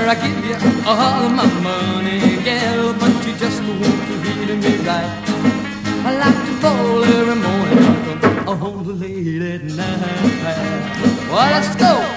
I give you all of my money, gal, but you just won't treat me right. I like to bowl every morning, come home late at night. Well, let's go.